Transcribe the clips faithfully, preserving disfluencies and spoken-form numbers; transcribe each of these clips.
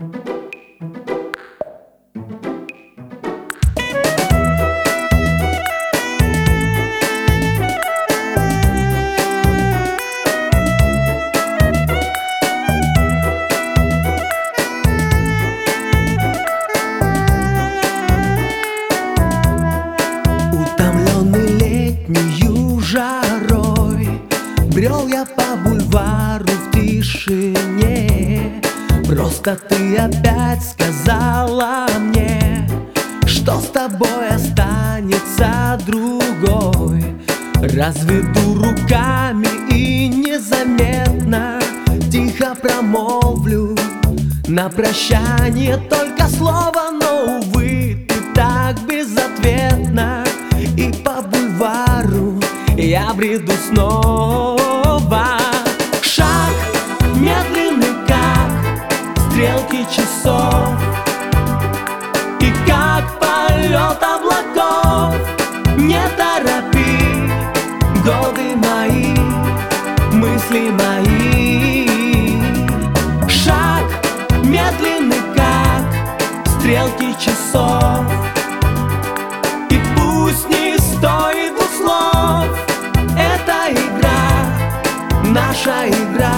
Брел я по бульвару в тишине. Просто ты опять сказала мне, что с тобой останется другой. Разведу руками и незаметно тихо промолвлю на прощание только слово, но, увы, ты так безответна. И по бульвару я бреду снова. Шаг медленный, как стрелки часов, и как полет облаков. Не торопи годы мои, мысли мои. Шаг медленный, как стрелки часов, и пусть не стоит двух слов. Это игра, наша игра.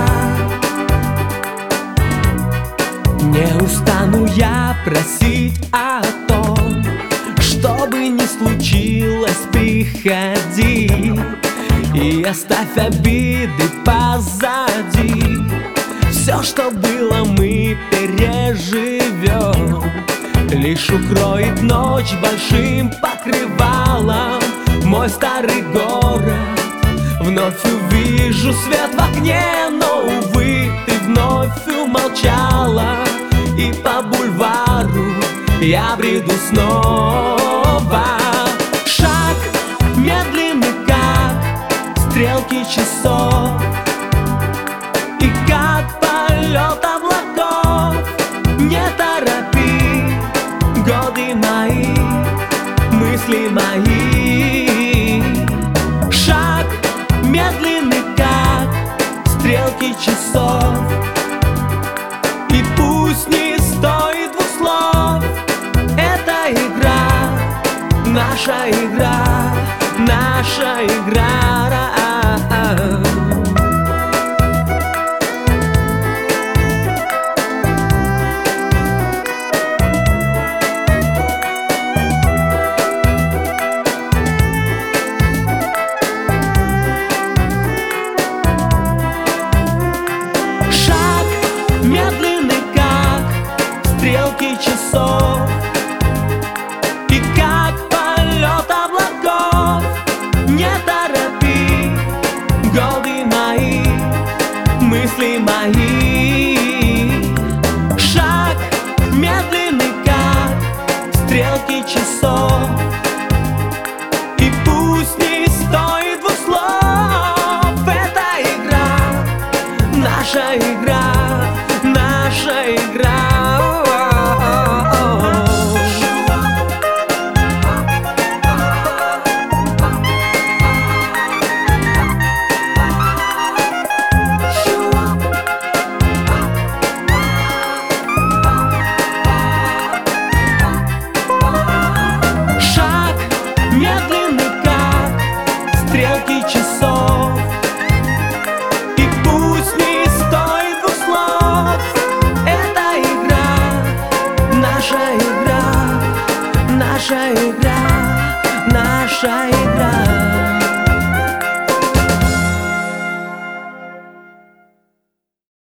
Не устану я просить о том, что бы ни случилось, приходи и оставь обиды позади. Все, что было, мы переживем. Лишь укроет ночь большим покрывалом мой старый город. Вновь увижу свет в окне, но, увы, ты вновь умолчала. И по бульвару я бреду снова. Шаг медленный, как стрелки часов, и как полет облаков. Не торопи годы мои, мысли мои. Шаг медленный, как стрелки часов, и пусть не стоит двух слов. Это игра, наша игра, наша игра. Медленный, как стрелки часов, и как полет облаков. Не торопи годы мои, мысли мои. Шаг медленный, как стрелки часов, и пусть не стоит двух слов. Это игра, наша игра, наша игра. Шаг медленный, как стрелки часов, и пусть не стоит двух слов. Это игра, наша игра, наша игра, наша игра.